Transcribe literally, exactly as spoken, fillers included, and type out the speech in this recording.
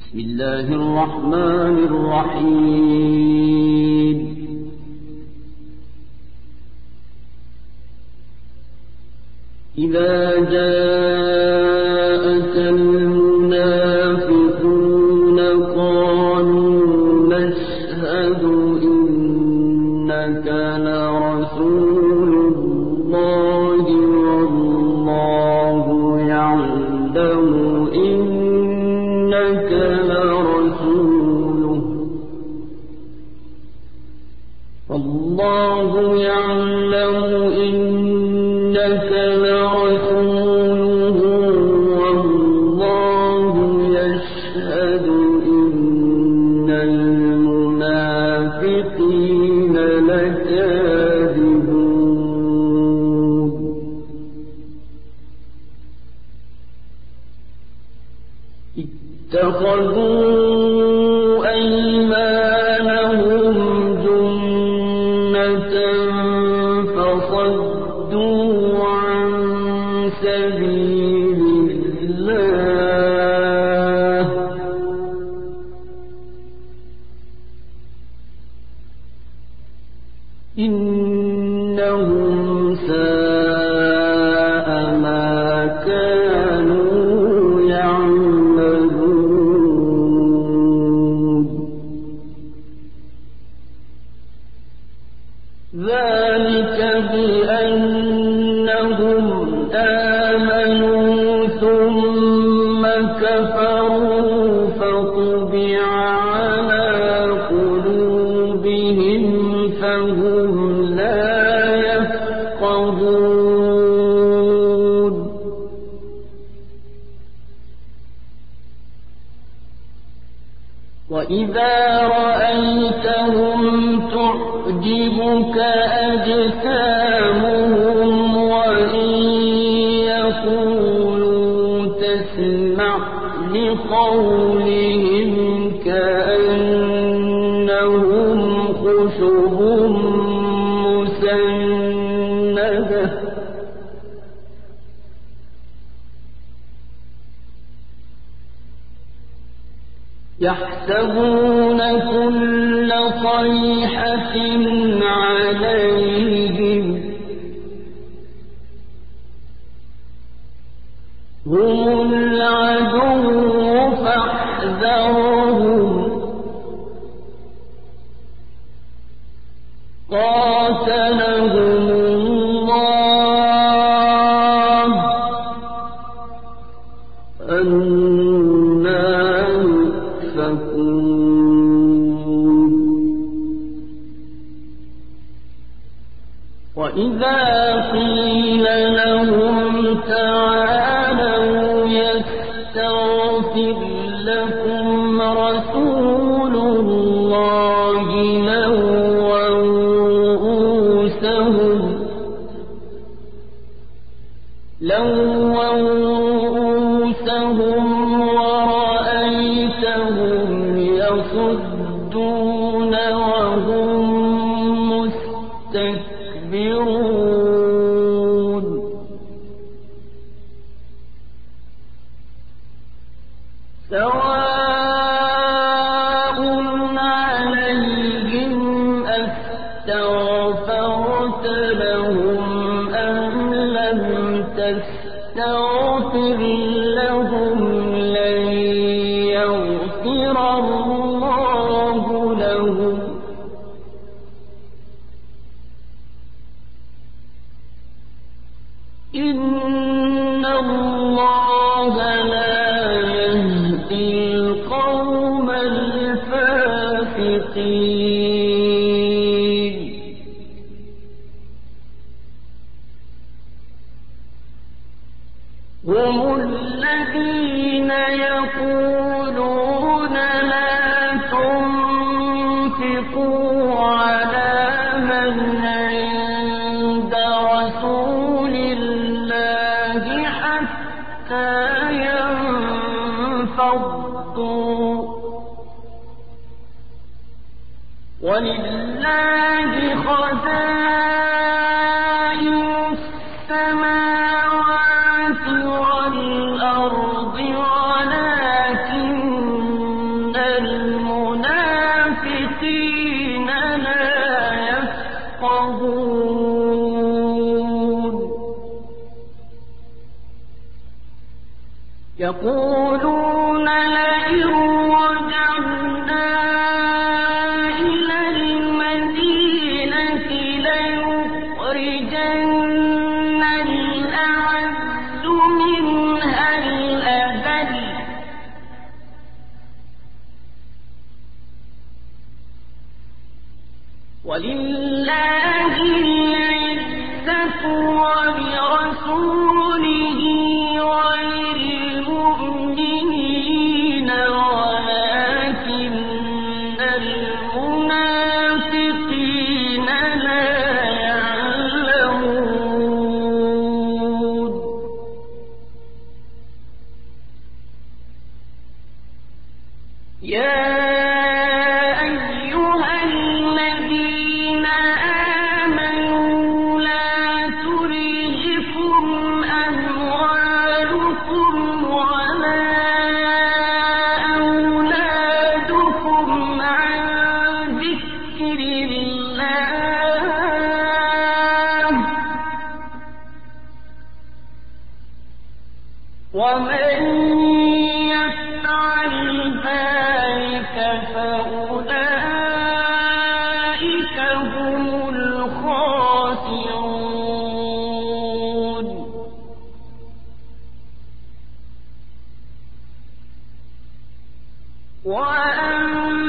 بسم الله الرحمن الرحيم. إذا جاءك المنافقون قالوا نشهد إنك لرسول الله والله يعلم إنك لرسوله والله يعلم إنك لرسوله والله يشهد إن المنافقين لكاذبون. اتخذوا أيمانهم جنة فصدوا عن سبيل الله إنهم ساء ما كانوا يعملون. ذلك بأنهم آمنوا ثم كفروا فطبع على قلوبهم فهم لا يفقهون. وإذا رأيتهم تعجبك أجسامهم وإن يقولوا تسمع لقولهم كأنهم خشب مسندة يحسبون كل صيحة عليهم هم العدو فاحذرهم قاتلهم الله أنى يؤفكون. وإذا قيل لهم تعالوا يستغفر لكم رسول الله لووا رؤوسهم لووا رؤوسهم ورأيتهم يصدون وهم مستكبرون. سواء عليهم أستغفرت لهم أم لم تستغفر لهم لن يغفر الله لهم إن الله لا يهدي القوم الفاسقين. هم الذين يقولون لا تنفقوا على من عند رسول الله حتى ينفضوا ولله خزائن السماوات والأرض ولكن ولله العزة ولرسوله وللمؤمنين ولكن المنافقين لا يعلمون يا ومن يفعل ذلك فأولئك هم الخاسرون وأن